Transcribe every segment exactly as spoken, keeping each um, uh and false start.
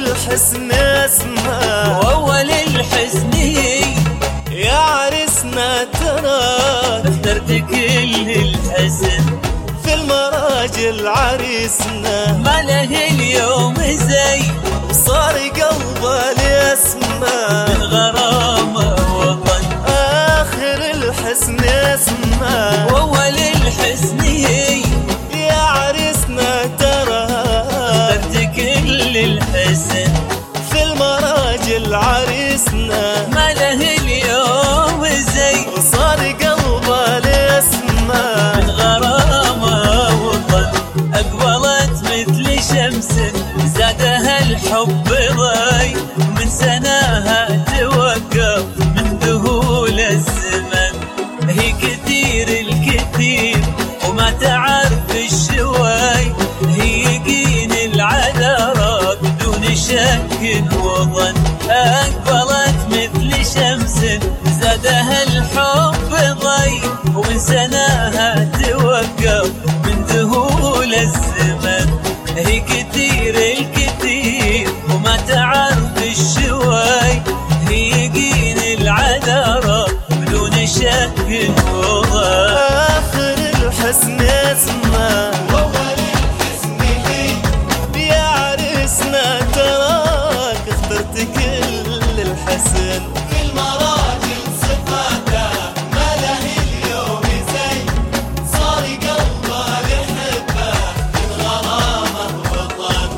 الحسن اسمه وأول الحزن يا عرسنا تراك اخترت كل الحزن في المراجل عريسنا ما له اليوم زي صار قلبه ليسمه من غرامة وطن آخر الحسن اسمه وأول الحزن يا عرسنا تراك اخترت كل الحزن في المراجل عريسنا ما له اليوم زي وصار قلبه ليسمه من غرامة وطن أقبلت مثل شمس زادها الحب ضي من سناها توقف من ذهول الزمن هي كثير الكثير وما تعرف الشوي هي يقين العذارى بدون شك وظن أقبلت مثل شمس زادها الحب ضي ومن سناها توقف من ذهول الزمن هي كثير الكثير وما تعرف الشوي هي يقين العذارى بدون شك وظن آخر الحسن اسمه وأول الحسن يا عرسنا تراك اخترت كل الحسن في المراجل صفاته ما له اليوم زي صار قلبه يحبه من غرامه وطن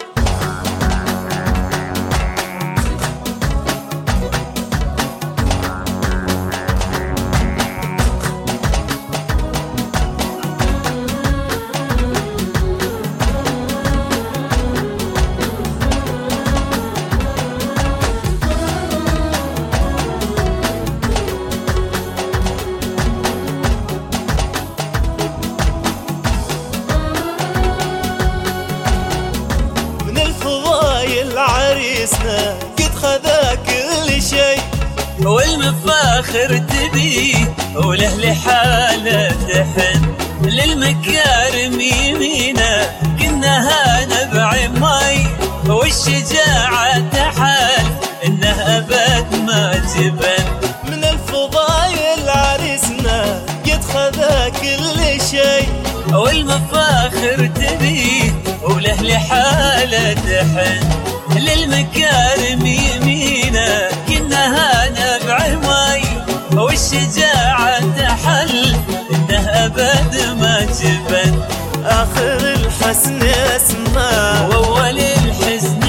من الفضايل عريسنا قد خذا كل شيء والمفاخر تبيه وله لحاله تحن للمكارم يمينه كنها نبع مي والشجاعة تحال انه ابد ما جبن من الفضايل عريسنا قد خذا كل شيء والمفاخر تبيه وله لحاله تحن للمكارم يمينه كنها نبع مي والشجاعة تحل انه ابد ما جبن آخر الحسن اسمه واول الحزن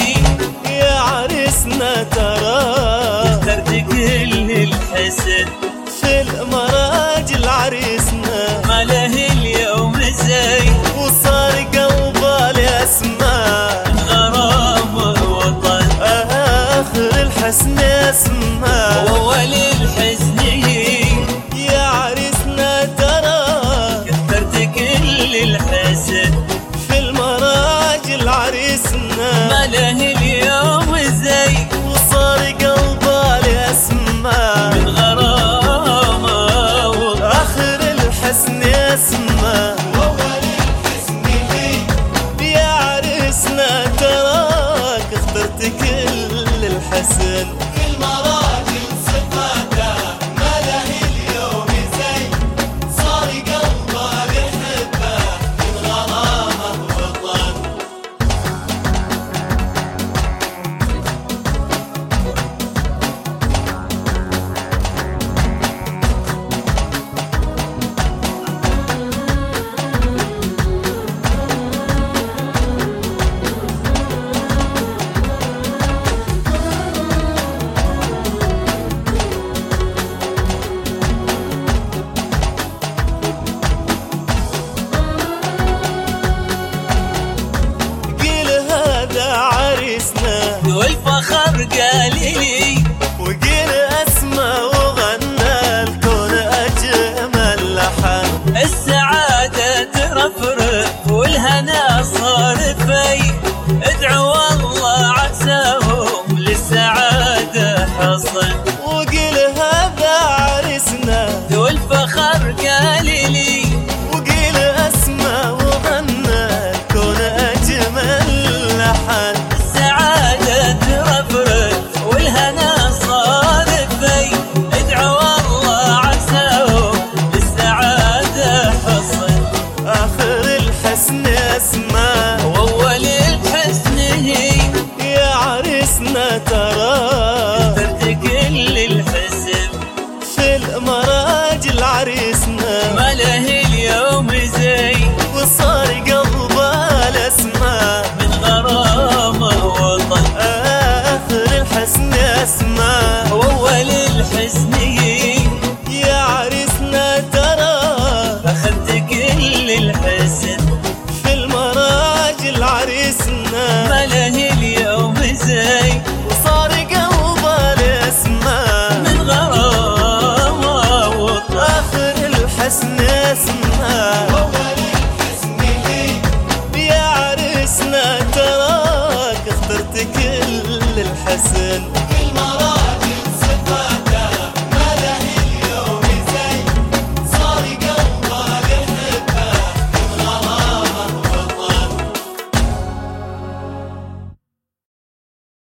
يا عرسنا تراك اخترت كل الحزن في المراجل عريسنا ما له اليوم زي وصار قلبه ليسمه من غرامة وطن آخر الحسن اسمه واول الحزن يا عرسنا تراك اخترت كل الحزن في المراجل عريسنا ما له اليوم زي وصار قلبه ليسمه من غرامة وطن آخر الحسن اسمه وأول الحسن يا عرسنا تراك اخترت كل الحسن في المراجل صفاته ما له اليوم زي صار قلبه يحبه من غرامه وطن والفخر قال لي